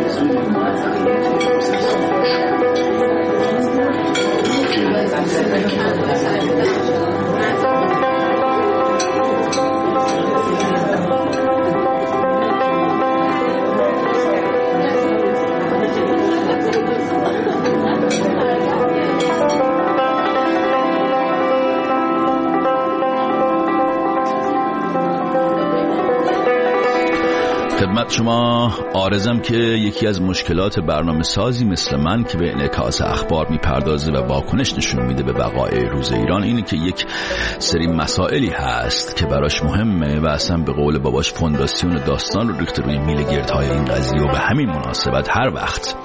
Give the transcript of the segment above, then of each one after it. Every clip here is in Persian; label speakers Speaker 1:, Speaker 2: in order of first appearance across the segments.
Speaker 1: خدمت شما عارضم که یکی از مشکلات برنامه سازی مثل من که به انعکاس اخبار میپردازه و واکنش نشون میده به وقایع روز ایران اینه که یک سری مسائلی هست که براش مهمه و اصلا به قول باباش فونداسیون داستان رو ریخته روی میل گردهای این قضیه و به همین مناسبت هر وقت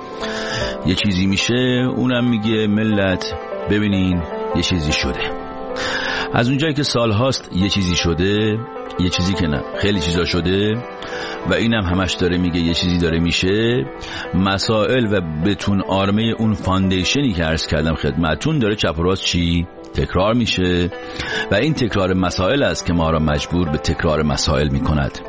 Speaker 1: یه چیزی میشه اونم میگه ملت ببینین یه چیزی شده. از اونجایی که سال هاست یه چیزی شده، یه چیزی که نه خیلی چیزا شده و اینم همش داره میگه یه چیزی داره میشه. مسائل و بتون آرمه اون فاندیشنی که عرض کردم خدمتون داره چپ و راست چی تکرار میشه و این تکرار مسائل است که ما را مجبور به تکرار مسائل میکند.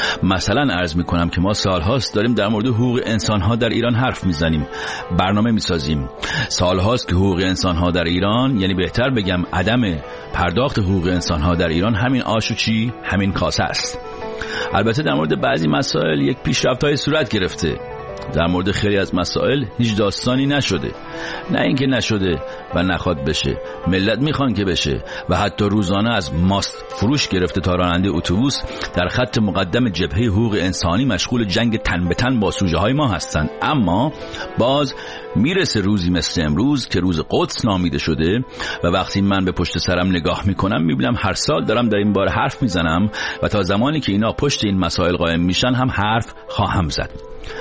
Speaker 1: مثلا عرض میکنم که ما سالهاست داریم در مورد حقوق انسانها در ایران حرف میزنیم، برنامه میسازیم. سالهاست که حقوق انسانها در ایران، یعنی بهتر بگم عدم پرداخت حقوق انسانها در ایران همین آش و چی همین کاسه است. البته در مورد بعضی مسائل یک پیشرفت‌های صورت گرفته، در مورد خیلی از مسائل هیچ داستانی نشده. نه اینکه نشده و نخواد بشه، ملت میخوان که بشه و حتی روزانه از ماست فروش گرفته تا راننده اتوبوس در خط مقدم جبهه حقوق انسانی مشغول جنگ تن به تن با سوژه های ما هستند. اما باز میرسه روزی مثل امروز که روز قدس نامیده شده و وقتی من به پشت سرم نگاه میکنم میبینم هر سال دارم در این باره حرف میزنم و تا زمانی که اینا پشت این مسائل قائم میشن هم حرف خواهم زد.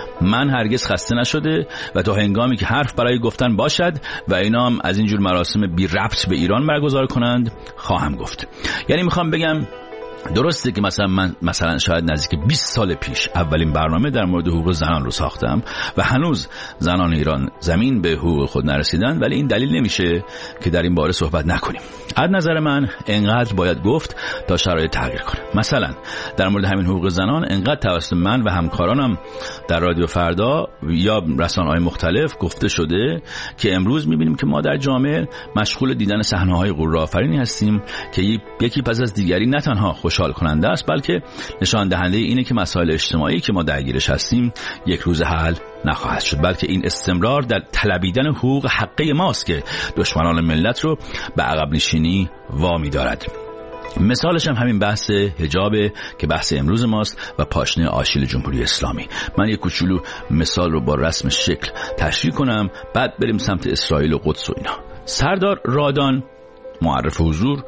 Speaker 1: من هرگز خسته نشده و تا هنگامی که حرف برای گفتن باشد و اینا هم از اینجور مراسم بی ربط به ایران برگزار کنند خواهم گفت. یعنی میخوام بگم درسته که مثلا شاید نزدیک 20 سال پیش اولین برنامه در مورد حقوق زنان رو ساختم و هنوز زنان ایران زمین به حقوق خود نرسیدن، ولی این دلیل نمیشه که در این باره صحبت نکنیم. از نظر من انقدر باید گفت تا شرایط تغییر کنه. مثلا در مورد همین حقوق زنان انقدر توسط من و همکارانم در رادیو فردا یا رسانه‌های مختلف گفته شده که امروز میبینیم که ما در جامعه مشغول دیدن صحنه‌های غرورآفرینی هستیم که یکی پس از دیگری نه تنها خوشحال کننده است بلکه نشان دهنده اینه که مسائل اجتماعی که ما درگیرش هستیم یک روز حل نخواهد شد، بلکه این استمرار در طلبیدن حقوق حقه ماست که دشمنان ملت رو به عقب نشینی وامی دارد. مثالش هم همین بحث حجابه که بحث امروز ماست و پاشنه آشیل جمهوری اسلامی. من یک کوچولو مثال رو با رسم شکل تشریح کنم، بعد بریم سمت اسرائیل و قدس و اینا. سردار رادان معرف حضور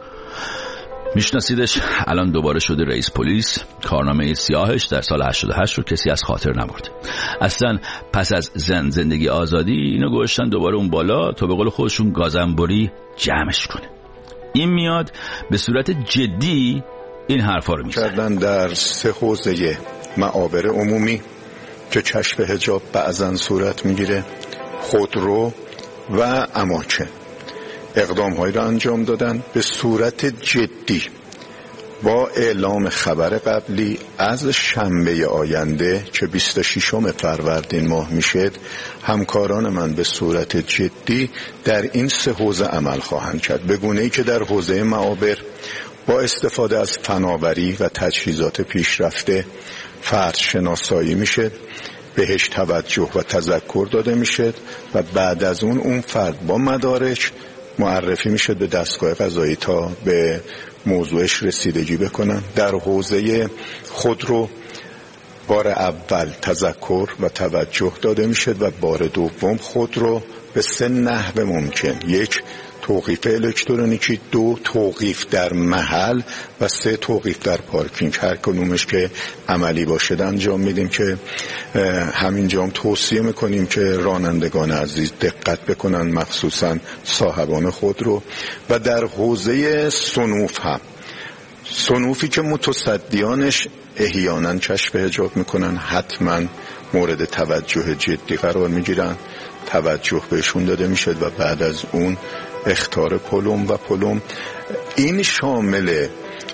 Speaker 1: میشناسیدش، الان دوباره شده رئیس پلیس. کارنامه سیاهش در سال 88 رو کسی از خاطر نبرد. اصلا پس از زندگی آزادی اینو گذاشتن دوباره اون بالا تا به قول خودشون گازنبری جمعش کنه. این میاد به صورت جدی این حرفا رو میزنه.
Speaker 2: کردن در 3 حوزه معابر عمومی که کشف حجاب بعضن صورت میگیره، خودرو و اماکن، اقدام‌هایی را انجام دادن به صورت جدی. با اعلام خبر قبلی از شنبه آینده که 26 فروردین ماه میشد، همکاران من به صورت جدی در این 3 حوزه عمل خواهند کرد، به گونه‌ای که در حوزه معابر با استفاده از فناوری و تجهیزات پیشرفته فرد شناسایی میشد، بهش توجه و تذکر داده میشد و بعد از اون فرد با مدارک معرفی میشد به دستگاه قضایی تا به موضوعش رسیدگی بکنن. در حوزه خودرو بار اول تذکر و توجه داده میشد و بار دوم خودرو به 3 نحو ممکن: 1 توقیف الکترونیکی، 2 توقیف در محل و 3 توقیف در پارکینگ. هر کدومش که عملی باشد انجام میدیم که همینجا هم توصیه میکنیم که رانندگان عزیز دقت بکنن، مخصوصا صاحبان خودرو. و در حوزه صنوف هم، صنوفی که متصدیانش احیانا کشف حجاب میکنن حتما مورد توجه جدی قرار میگیرن، توجه بهشون داده میشد و بعد از اون اخطار پلم و پلم. این شامل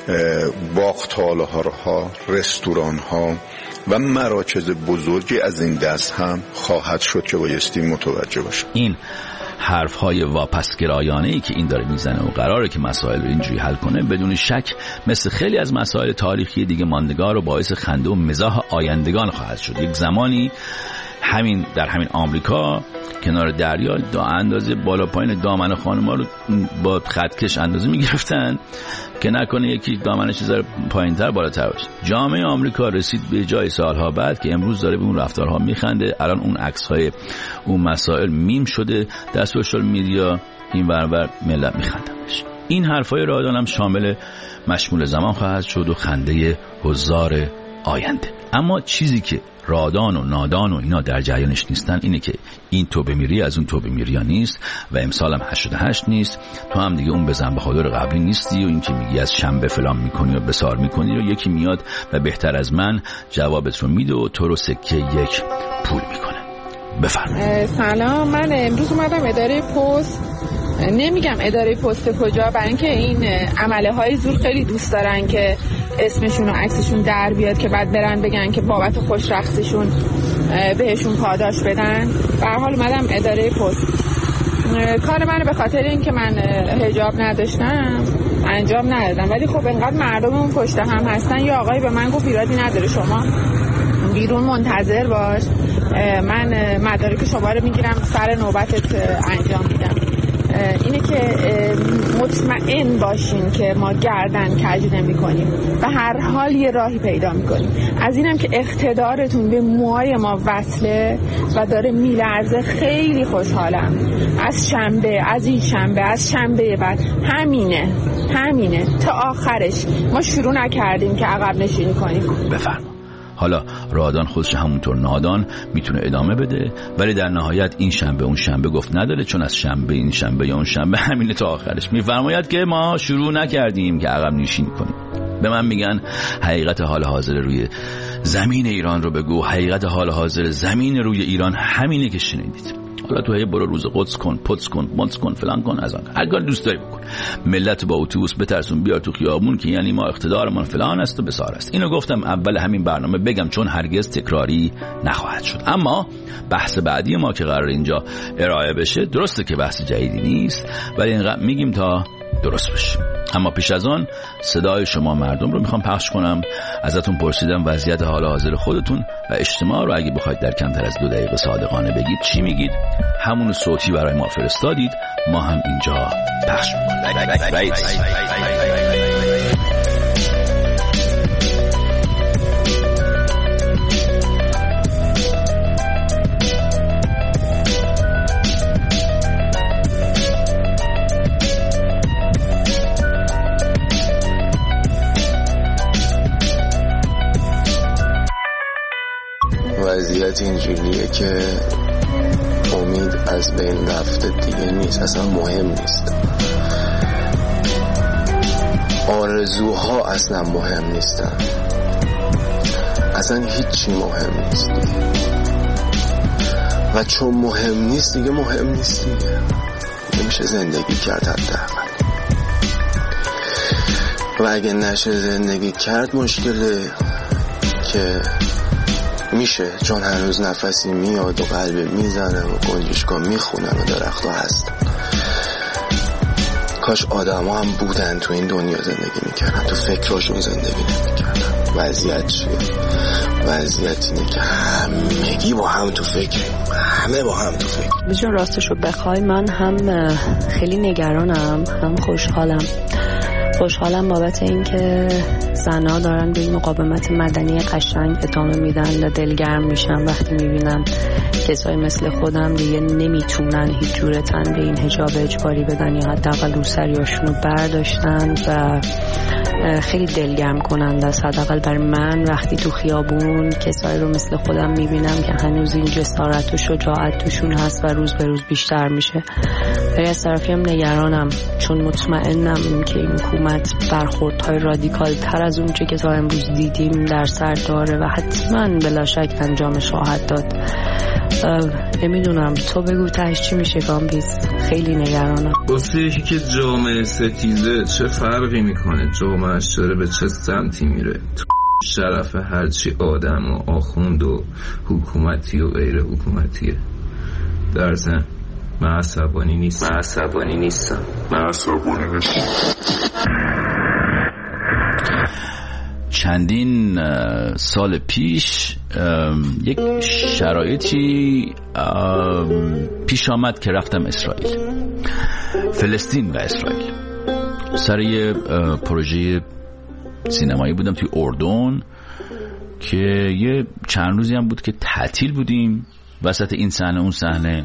Speaker 2: باغ‌تالارها، رستوران‌ها و مراکز بزرگی از این دست هم خواهد شد که بایستی متوجه باشیم.
Speaker 1: این حرف‌های واپسگرایانه‌ای که این داره میزنه و قراره که مسائل رو اینجوری حل کنه، بدون شک مثل خیلی از مسائل تاریخی دیگه ماندگار و باعث خنده و مزاح آیندگان خواهد شد. یک زمانی در همین آمریکا کنار دریا اندازه بالا پایین دامن خانم‌ها رو با خطکش اندازه می‌گرفتن که نکنه یکی دامنش یه ذره پایین‌تر بالاتر باشه. جامعه آمریکا رسید به جای سالها بعد که امروز داره به اون رفتارها میخنده. الان اون عکس‌های اون مسائل میم شده در سوشال میدیا، این ورور ملت میخندنش. این حرفای رادان هم شامل مشمول زمان خواهد شد و خنده حضار آینده. اما چیزی که رادان و نادان و اینا در جریانش نیستن اینه که این توبه میری از اون توبه میری نیست و امسال هم 88 نیست. تو هم دیگه اون بزن بهادر قبلی نیستی و این که میگی از شنبه فلان میکنی و بسار میکنی و یکی میاد و بهتر از من جوابت رو میده و تو رو سکه یک پول میکنه. بفرمایید.
Speaker 3: سلام، من امروز اومدم اداره پست. نمیگم اداره پست کجا، برای اینکه این عمله های زور خیلی دوست دارن که اسمشون و عکسشون در بیاد که بعد برن بگن که بابت خوش رقصشون بهشون پاداش بدن. به هر حال اومدم اداره پست. کار منو به خاطر اینکه من حجاب نداشتم انجام ندادم، ولی خب انقدر مردم اون پشت هم هستن. یا آقای به من گفت ایرادی نداره، شما بیرون منتظر باش، من مدارک شما رو میگیرم سر نوبتت انجام میدم. اینه که مطمئن باشین که ما گردن کج نمی‌کنیم و هر حال یه راهی پیدا می‌کنیم. از اینم که اقتدارتون به موهای ما وصله و داره میلرزه خیلی خوشحالم. از شنبه، از این شنبه، از شنبه بعد همینه تا آخرش. ما شروع نکردیم که عقب نشینی کنیم.
Speaker 1: بفرما. حالا رادان خودش همونطور نادان میتونه ادامه بده، ولی در نهایت این شنبه اون شنبه گفت نداره، چون از شنبه این شنبه یا اون شنبه همینه تا آخرش. میفرماید که ما شروع نکردیم که عقب نشینی کنیم. به من میگن حقیقت حال حاضر روی زمین ایران رو بگو. حقیقت حال حاضر زمین روی ایران همینه که شنیدید. حالا تو برو روز قدس کن، پدس کن، مونس کن، فلان کن، از آن هر کار دوست داری بکن. ملت با اتوبوس بترسون بیار تو خیابون که یعنی ما اقتدارمان فلان است و بسار است. اینو گفتم اول همین برنامه بگم چون هرگز تکراری نخواهد شد. اما بحث بعدی ما که قرار اینجا ارائه بشه، درسته که بحث جدیدی نیست، ولی اینقدر میگیم تا درست بشه. اما پیش از آن صدای شما مردم رو میخوام پخش کنم. ازتون پرسیدم وضعیت حال حاضر خودتون و اجتماع رو اگه بخواید در کمتر از 2 دقیقه صادقانه بگید چی میگید؟ همون صوتی برای ما فرستادید، ما هم اینجا پخش میکنیم.
Speaker 4: وضعیت اینجوریه که امید از بین رفته دیگه نیست، اصلا مهم نیست. آرزوها اصلا مهم نیستن، اصلا هیچی مهم نیست دیگه. و چون مهم نیست دیگه مهم نیست دیگه، نمیشه زندگی کرد حداقل. و اگه نشه زندگی کرد مشکله که میشه، چون هنوز نفسی میاد و قلب میزنه و گنجشکا میخونن و درخت ها هستن. کاش آدم ها هم بودن تو این دنیا زندگی میکردن، تو فکراشون زندگی نمیکردن. وضعیت چیه؟ وضعیت اینه که همگی با هم تو فکر، همه با هم تو فکر.
Speaker 5: بجون راستشو بخوای من هم خیلی نگرانم هم خوشحالم بابت این که زنها دارن به این مقاومت مدنی قشنگ ادامه میدن و دلگرم میشم وقتی میبینم کسایی مثل خودم دیگه نمیتونن هیچ جوره تن به این حجاب اجباری بدن یا حداقل روسریاشونو برداشتن و خیلی دلگرم کننده است. حداقل برای من وقتی تو خیابون کسایی رو مثل خودم میبینم که هنوز این جسارت و شجاعت توشون هست و روز به روز بیشتر میشه. ولی از طرفی هم نگرانم، چون مطمئنم که این حکومت برخوردهای رادیکال تر از اون چه که تا امروز دیدیم در سر داره و حتما بلا شک انجامش خواهد داد. نمیدونم، تو بگو تهش چی میشه کامبیز؟ خیلی نگرانم.
Speaker 6: واسه یکی که جامعه ستیزه چه فرقی میکنه جامعهش داره به چه سمتی میره؟ شرف هرچی آدم و آخوند و حکومتی و غیر حکومتیه. در ضمن من عصبانی نیستم.
Speaker 1: چندین سال پیش یک شرایطی پیش آمد که رفتم اسرائیل، فلسطین و اسرائیل. سر یه پروژه سینمایی بودم توی اردن که یه چند روزی هم بود که تعطیل بودیم. وسط این صحنه اون صحنه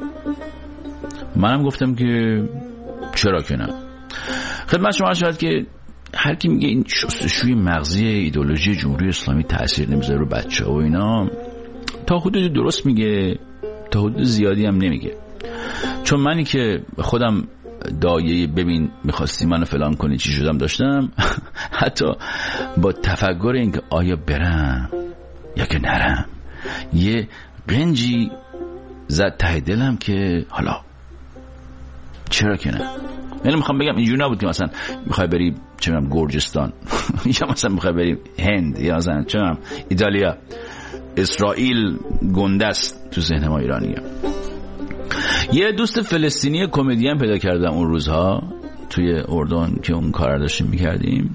Speaker 1: منم گفتم که چرا که نه. خدمت شما شاید که هر کی میگه این شستشوی مغزی ایدئولوژی جمهوری اسلامی تاثیر نمیذاره رو بچه‌ها و اینا، تا حدود درست میگه، تا حدود زیادی هم نمیگه. چون منی که خودم دایه ببین میخواستی منو فلان کنی چی شدم داشتم، حتی با تفکر اینکه آیا برم یا که نرم، یه قنجی زد ته دلم که حالا چرا که نه. یعنی میخوام بگم اینجوری نبود که مثلا میخوای بری چه میدونم گرجستان یا مثلا میخوای بری هند یا مثلا چه میدونم ایتالیا. اسرائیل گنده است تو ذهن ما ایرانی‌ها. یه دوست فلسطینی کمدین پیدا کردم اون روزها توی اردن که اون کار داشتیم میکردیم،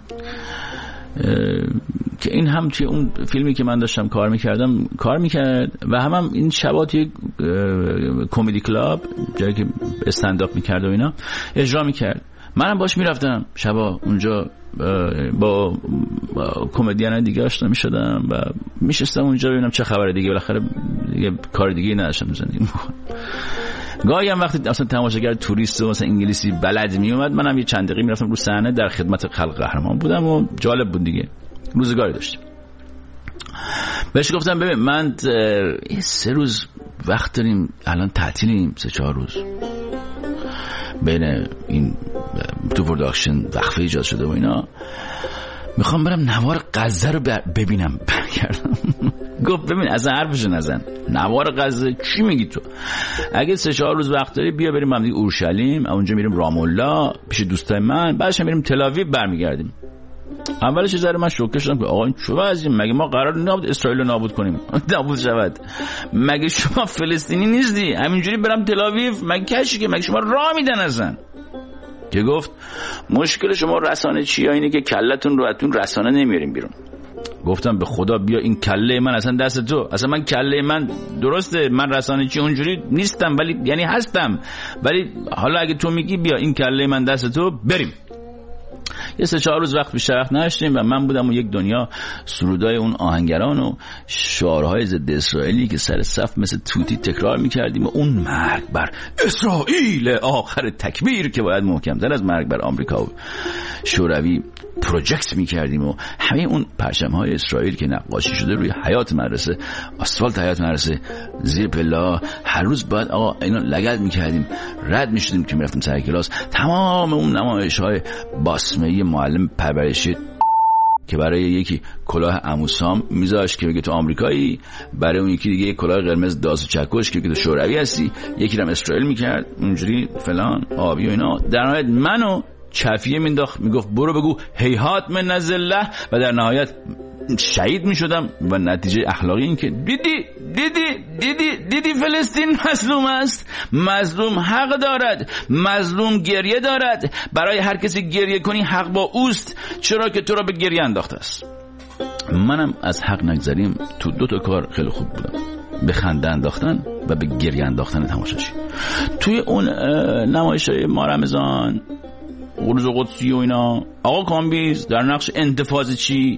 Speaker 1: که این هم توی اون فیلمی که من داشتم کار میکردم کار میکرد و هم این شبا توی کمدی کلاب جایی که استنداپ میکرد و اینا اجرا میکرد. منم باش میرفتم شبا اونجا با کمدین دیگه آشنا میشدم و میشستم اونجا ببینم چه خبره دیگه. بالاخره دیگه کار دیگه نداشتم زندگی. گاهی هم وقتی اصلا تماشاگر توریست و مثلا انگلیسی بلد می اومد، منم یه چند دقیقه میرفتم رو صحنه در خدمت خلق قهرمان بودم و جالب بود دیگه، روزگاری داشتیم. بهش گفتم ببین من 3 روز وقت داریم، الان تعطیلیم 3-4 روز، بین این تو پروداکشن وقفه ایجاد شده و اینا، میخوام برم نوار غزه رو ببینم. برگردم گفت ببین از حرفش نزن، نوار غزه چی میگی تو؟ اگه 3-4 روز وقت داری بیا بریم با هم دیگه اورشلیم، اونجا میریم رام الله پیش دوستای من، بعدش میریم تل آویو برمیگردیم. اولش یه ذره من شوکه شدم که آقا این چه وضعیه؟ مگه ما قرار نبود اسرائیل رو نابود کنیم؟ نابود شود؟ مگه شما فلسطینی نیستی؟ همینجوری برم تل آویو مگه کشی که؟ مگه شما راه میدن ازن؟ که گفت مشکل شما رسانه چیه؟ اینه که کلتون رو اتون رسانه نمیاریم بیرون. گفتم به خدا بیا این کله من اصلا دست تو، اصلا من کله من درسته، من رسانه چی اونجوری نیستم ولی یعنی هستم، ولی حالا اگه تو میگی بیا این کله من دست تو بریم. یه 3-4 روز وقت بیشتر وقت نداشتیم و من بودم و یک دنیا سرودای اون آهنگران و شعارهای ضد اسرائیلی که سر صف مثل توتی تکرار میکردیم و اون مرگ بر اسرائیل آخر تکبیر که باید محکم‌تر از مرگ بر آمریکا و شوروی پروژکت میکردیم و همه اون پرچم‌های اسرائیل که نقاشی شده روی حیاط مدرسه، آسفالت حیاط مدرسه، زیر پلا، هر روز باید آقا اینا لگد میکردیم، رد میشدیم که میرفتیم سر کلاس. تمام اون نمایش‌های باسمه‌ای معلم پرورشی که برای یکی کلاه عموسام میذاش که بگه تو آمریکایی، برای اون یکی دیگه کلاه قرمز داس و چکش که بگه تو شوروی هستی، یکی هم اسرائیل میکرد اونجوری فلان آبی و اینا. در نهایت منو چفیه مینداخت، میگفت برو بگو هیهات من نزد الله و در نهایت شهید میشدم و نتیجه اخلاقی این که دیدی فلسطین مظلوم است، مظلوم حق دارد، مظلوم گریه دارد، برای هر کسی گریه کنی حق با اوست، چرا که تو را به گریه انداخته است. منم از حق نگذریم تو 2 کار خیلی خوب بودم، به خنده انداختن و به گریه انداختن تماشاچی. توی اون نمایش‌های ما رمضان روز قدسی و اینا، آقا کامبیز در نقش انتفاض چی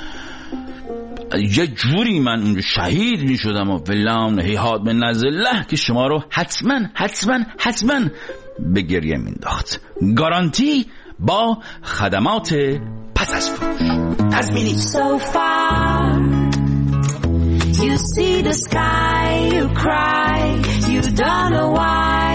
Speaker 1: یه جوری من اونجا شهید می شدم و ولام هیهات من نزد الله که شما رو حتما به گریه مینداخت. گارانتی با خدمات پس از فروش تضمینی.
Speaker 7: So far you see the sky, you cry, you don't know why.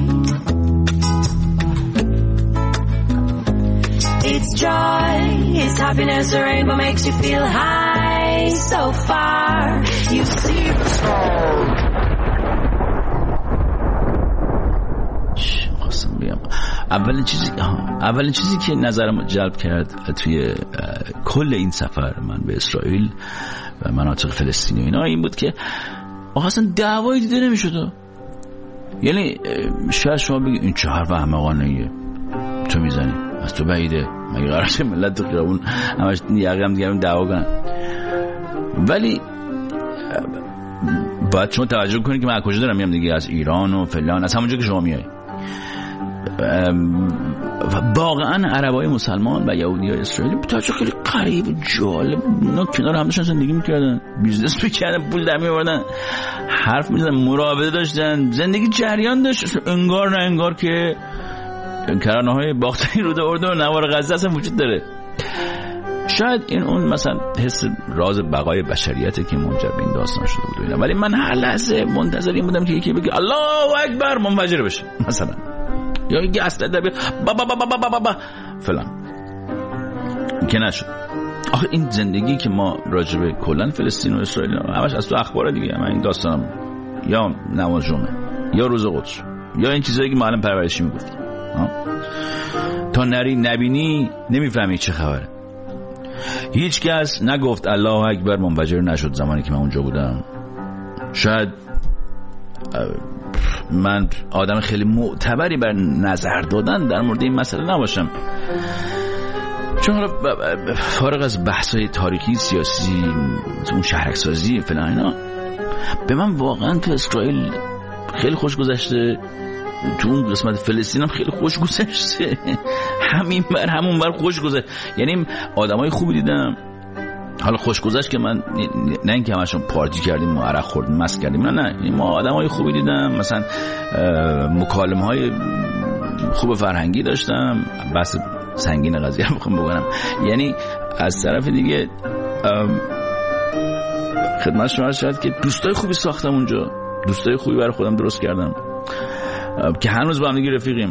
Speaker 7: It's joy, it's happiness, the rainbow makes you feel high. So far, you see the sky.
Speaker 1: اولین چیزی که نظرم جلب کرد توی کل این سفر من به اسرائیل و مناطق فلسطینی اینا این بود که اصلا دعوایی دیده نمیشد. یعنی شاید شما بگید این چه حرف احمقانه‌ایه تو میزنی، از تو بعیده، مگه قراره ملت تو خیابون همش یقم دیگه دعوا کنن؟ ولی باید شما توجه کنید که من از کجا دارم میام دیگه، از ایران و فلان، از همونجا که شما میای. و واقعا عربای مسلمان و یهودیای اسرائیلی بتاجه خیلی قریب و جالب اینا کنار هم داشتن زندگی میکردن، بیزنس میکردن، پول در میآوردن، حرف میزدن، مراوده داشتن، زندگی جریان داشت. انگار نه انگار که کرانه‌های باختری رود اردن و نوار غزه اصلا وجود داره. شاید این اون مثلا حس راز بقای بشریته که منجر به این داستان شده بود اینا. ولی من هر لحظه منتظر این بودم که یکی بگه الله اکبر منفجر بشه مثلا، یا یکی اصلا در با فلان. که نشد. آخه این زندگی که ما راجبه کلن فلسطین و اسرائیل همش از تو اخبار دیگه، من این داستانم یا نماز جمعه یا روز قدس یا این چیزایی که معلم پرورشی میگفت، تا نری نبینی نمیفهمی چه خبره. هیچ کس نگفت الله اکبر منفجر نشد زمانی که من اونجا بودم. شاید من آدم خیلی معتبری بر نظر دادن در مورد این مسئله نباشم، چون حالا فارغ از بحث‌های تاریخی سیاسی اون شهرک‌سازی فلان اینا، به من واقعا تو اسرائیل خیلی خوش گذشته، تو اون قسمت فلسطین هم خیلی خوش گذشته، همون بر خوش گذشت. یعنی آدمای خوبی دیدم. حالا خوش گذشت که من نه اینکه همشون پارتی کردیم و عرق خوردیم مست کردیم، نه ما آدمای خوبی دیدم. مثلا مکالمه‌های خوب فرهنگی داشتم. بس سنگین قضیه رو میخوام بگم، یعنی از طرف دیگه خدمت شما عرض شد که دوستای خوبی ساختم اونجا، دوستای خوبی برای خودم درست کردم که هنوز با هم دیگه رفیقیم.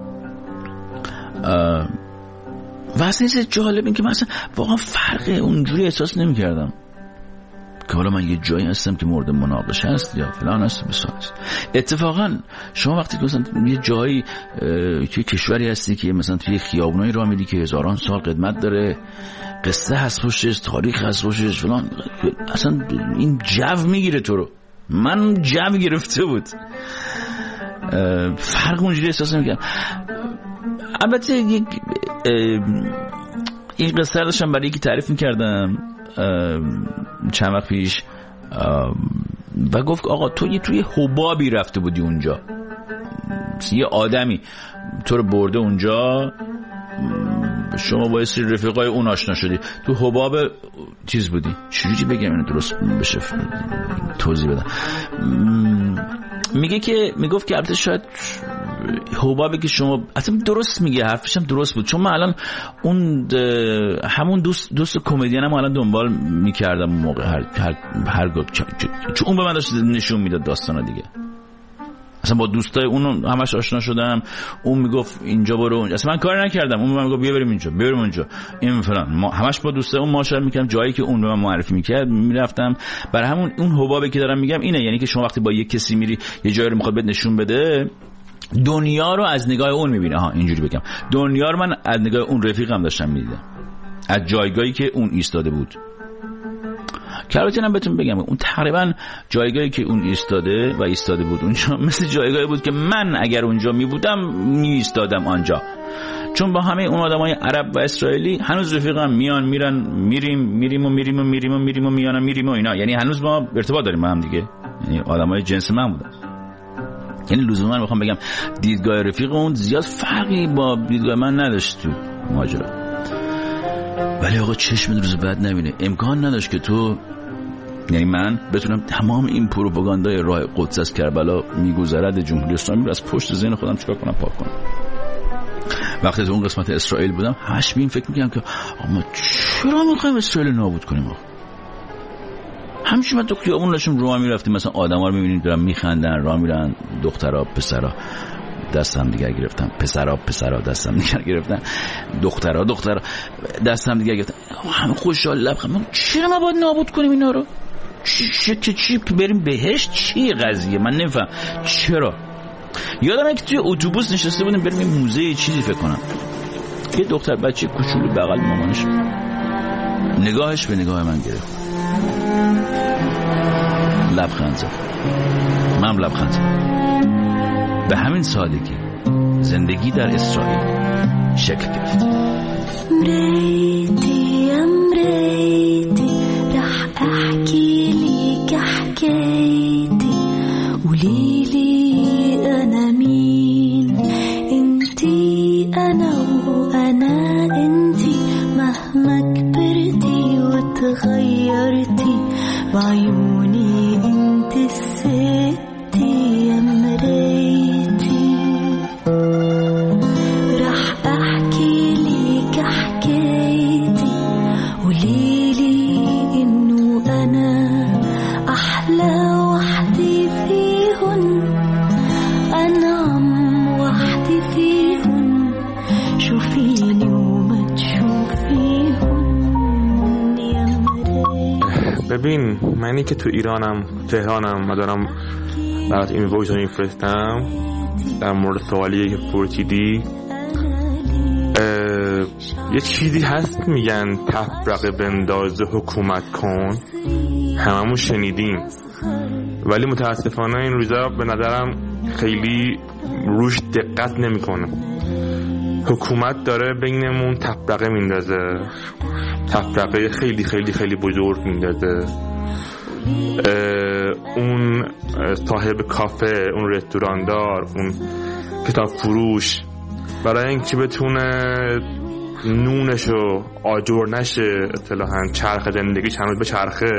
Speaker 1: و اصلا این جالب این که مثلا واقعا فرق اونجوری احساس نمی کردم که حالا من یه جایی هستم که مورد مناقشه هست یا فلان هست بسار هست. اتفاقا شما وقتی که مثلا یه جایی توی کشوری هستی که مثلا توی خیابونایی راه میری که هزاران سال قدمت داره، قصه هست پشتش، تاریخ هست پشتش فلان، اصلا این جو میگیره تو رو. من جو گرفته بود، فرق اونجوری احساس نمی‌کردم. البته یک قصه داشتم برای یکی تعریف می‌کردم چند وقت پیش و گفت آقا تو توی حبابی رفته بودی اونجا، یه آدمی تو رو برده اونجا، شما با سری رفیقای اون آشنا شدی، تو حباب چیز بودی. چجوری بگم اینو درست بشه توضیح بدم؟ میگفت که البته شاید حبابی که شما اصلا درست میگه، حرفش هم درست بود، چون من الان اون همون دوست کمدینم الان دنبال میکردم اون موقع، هر چون اون به من داشت نشون میداد داستانا دیگه. اصلا با دوستای اون همش آشنا شدم، اون میگفت اینجا برو اونجا، اصلا من کار نکردم، اون به من میگفت بیا بریم اینجا بریم اونجا این فلان، ما همش با دوستای اون ماشاءالله میکردم، جایی که اون به من معرفی میکرد میرفتم. برای همون اون حبابی که دارم میگم اینه، یعنی که شما وقتی با یک کسی میری یه جایی رو میخواد بهت نشون بده، دنیا رو از نگاه اون میبینه. اینجوری بگم، دنیا رو من از نگاه اون رفیقم داشتم میدیدم، از جایگاهی که اون ایستاده بود. که البته من بهتون بگم اون تقریبا جایگاهی که اون ایستاده بود اونجا مثل جایگاهی بود که من اگر اونجا می بودم می ایستادم آنجا، چون با همه اون آدمای عرب و اسرائیلی هنوز رفیقم، میان میرن، میریم و میان و اینا، یعنی هنوز ما ارتباط داریم با هم دیگه، یعنی آدمای جنس من بودن. یعنی لزوما میخوام بگم دیدگاه رفیق اون زیاد فرقی با دیدگاه من نداشت تو ماجرا. ولی آقا چشم روز بعد نبینه، امکان نداشت که تو، یعنی من بتونم تمام این پروپاگاندای راه قدس از کربلا میگذرد جمهوری اسلامی رو از پشت ذهن خودم چیکار کنم، پاک کنم. وقتی تو اون قسمت اسرائیل بودم همش بیم فکر میکنم که ما چرا میخوایم اسرائیل نابود کنیم؟ همیشه من تو خیابون داشتم راه میرفتیم، مثلا آدما رو میبینید دارن میخندن، راه میرن، دخترها پسرها دست هم دیگر گرفتن، پسرها دست هم دیگر گرفتن، دخترها دست هم دیگر گرفتن، همه خوشحال لبخند. چرا ما باید نابود کنیم اینا رو؟ چی بریم بهشت؟ چی قضیه؟ من نمیفهم چرا. یادمه که توی اتوبوس نشسته بودیم بریم یه موزه چیزی فکر کنم، یه دختر بچه کوچولو بغل مامانش نگاهش به نگاه من گرفت، لبخند زد، منم لبخند زدم. به همین سادگی زندگی در اسرائیل شکل گرفت.
Speaker 7: مريتي يا مريتي رح احكي لك حكايتي، قوليلي انا مين، انتي انا وانا انتي، مهما كبرتي وتغيرتي بعيوني انت الستي يا مريتي. رح احكي لك حكايتي، قوليلي انه انا احلى وحدي فيهن، انعم وحدي فيهن، شوفيني وما تشوفيهن يا مريتي.
Speaker 8: ببین منی که تو ایرانم، تهرانم و دارم برات این وایس رو میفرستم در مورد سوالی که پرسیدی، یه چیزی هست میگن تفرقه بنداز حکومت کن، هممون شنیدیم، ولی متاسفانه این روزا به نظرم خیلی روش دقت نمیکنه. حکومت داره بینمون تفرقه میندازه، تفرقه خیلی خیلی خیلی بزرگ میندازه. اون صاحب کافه، اون رستوراندار، اون کتاب فروش برای اینکه بتونه نونشو آجر نشه، اصطلاحاً چرخ زندگیش هنوز به چرخه،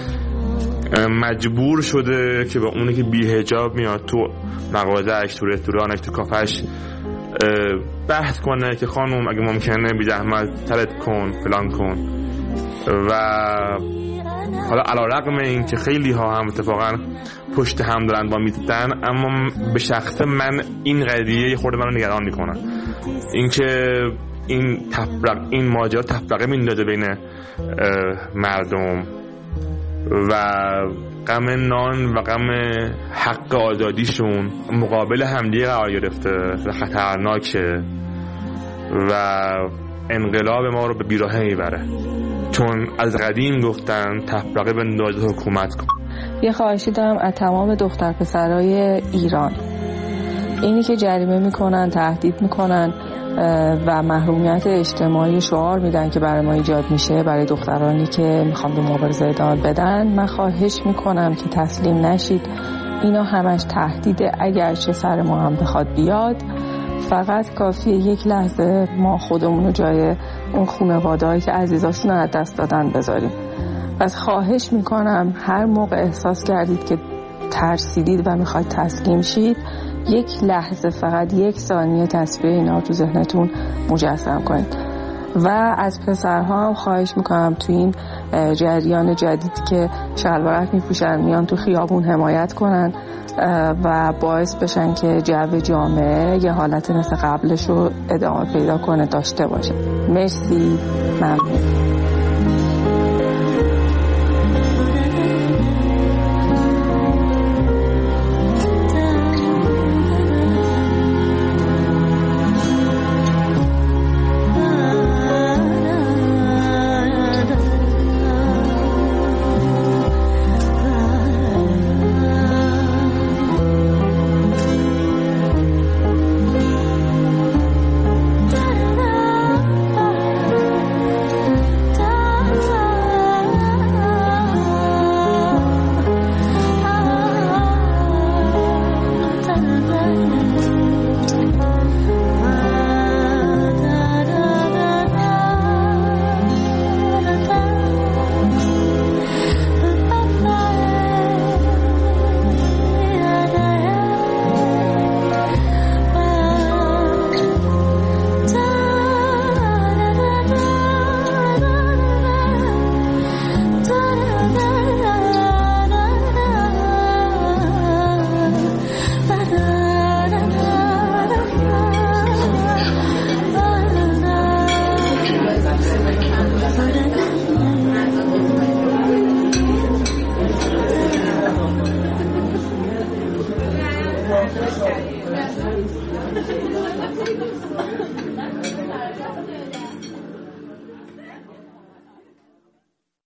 Speaker 8: مجبور شده که با اونی که بی حجاب میاد تو مغازه‌اش، تو رستورانش، تو کافه‌اش بحث کنه که خانم اگه ممکنه بی زحمت سرت کن، فلان کن. و حالا علی‌رغم این که خیلی ها هم اتفاقا پشت هم دارن با میزدن، اما به شخص من این قضیه خورده منو نگران میکنه، این که این ماجرا تفرقه میندازه بین مردم و غم نان و غم حق آزادیشون مقابل همدیگه قرار گرفته و خطرناکه و انقلاب ما رو به بیراهه میبره، چون از قدیم گفتن تفرقه بنداز حکومت کن.
Speaker 5: یه خواهشی دارم از تمام دختر پسرای ایران، اینی که جریمه میکنن، تهدید میکنن و محرومیت اجتماعی شعار میدن که برای ما ایجاد میشه برای دخترانی که میخوام به مبارزه ادامه بدن، من خواهش میکنم که تسلیم نشید. اینا همش تهدیده، اگر چه سر ما هم بخواد بیاد، فقط کافیه یک لحظه ما خودمون رو جای اون خانواده‌ای که عزیزاشون رو از دست دادن بذاریم. پس خواهش میکنم هر موقع احساس کردید که ترسیدید و میخواید تسلیم شید، یک لحظه، فقط یک ثانیه تصویر اینا رو تو ذهنتون مجسم کنید. و از پسرها هم خواهش میکنم تو این جریان جدیدی که شلوارک میپوشن میان تو خیابون حمایت کنن و باعث بشن که جو جامعه یه حالت مثل قبلش رو ادامه پیدا کنه، داشته باشه. مرسی، ممنون.